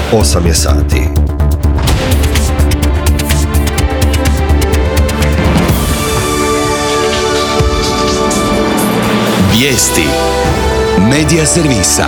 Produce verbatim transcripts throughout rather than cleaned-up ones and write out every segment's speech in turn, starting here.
osam je sati. Vijesti Medija servisa.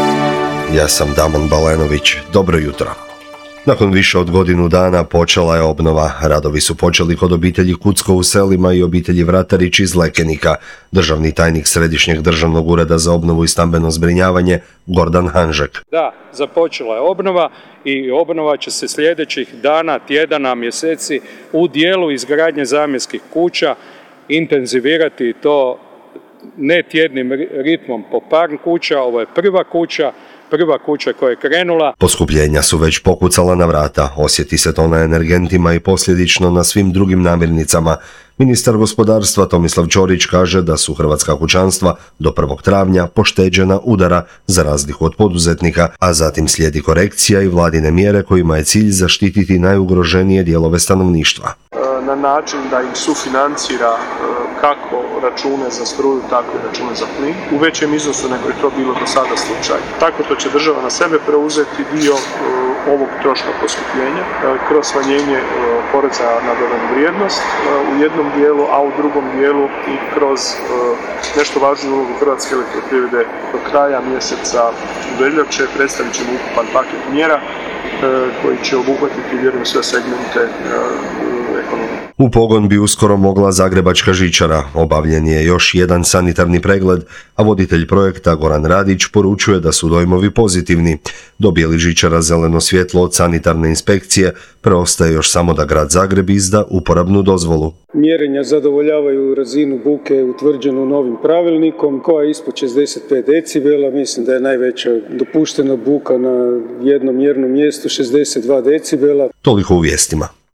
Ja sam Damon Balenović. Dobro jutro. Nakon više od godinu dana počela je obnova. Radovi su počeli kod obitelji Kucko u Selima i obitelji Vratarić iz Lekenika. Državni tajnik Središnjeg državnog ureda za obnovu i stambeno zbrinjavanje Gordan Hanžek. Da, započela je obnova i obnova će se sljedećih dana, tjedana, mjeseci u dijelu izgradnje zamjenskih kuća intenzivirati to ne tjednim ritmom po par kuća. Ovo je prva kuća, prva kuća koja je krenula. Poskupljenja su već pokucala na vrata, osjeti se to na energentima i posljedično na svim drugim namirnicama. Ministar gospodarstva Tomislav Ćorić kaže da su hrvatska kućanstva do prvog travnja pošteđena udara za razliku od poduzetnika, a zatim slijedi korekcija i vladine mjere kojima je cilj zaštititi najugroženije dijelove stanovništva. Na način da im sufinancira kako račune za struju, tako i račune za plin u većem iznosu nego je to bilo do sada slučaj. Tako to će država na sebe preuzeti dio ovog troška poskupljenja kroz smanjenje poreza na dodanu vrijednost u jednom dijelu, a u drugom dijelu i kroz nešto važnu ulogu Hrvatske elektroprivrede do kraja mjeseca veljače predstavit ćemo ukupan paket mjera koji će obuhvatiti, vjerujem, sve segmente ekonomije. U pogon bi uskoro mogla Zagrebačka žičara. Obavljen je još jedan sanitarni pregled, a voditelj projekta Goran Radić poručuje da su dojmovi pozitivni. Dobije li žičara zeleno svjetlo od sanitarne inspekcije, preostaje još samo da grad Zagreb izda uporabnu dozvolu. Mjerenja zadovoljavaju razinu buke utvrđenu novim pravilnikom koja je ispod šezdeset pet decibela. Mislim da je najveća dopuštena buka na jednom mjernom mjestu šezdeset dva decibela. Toliko u vijestima.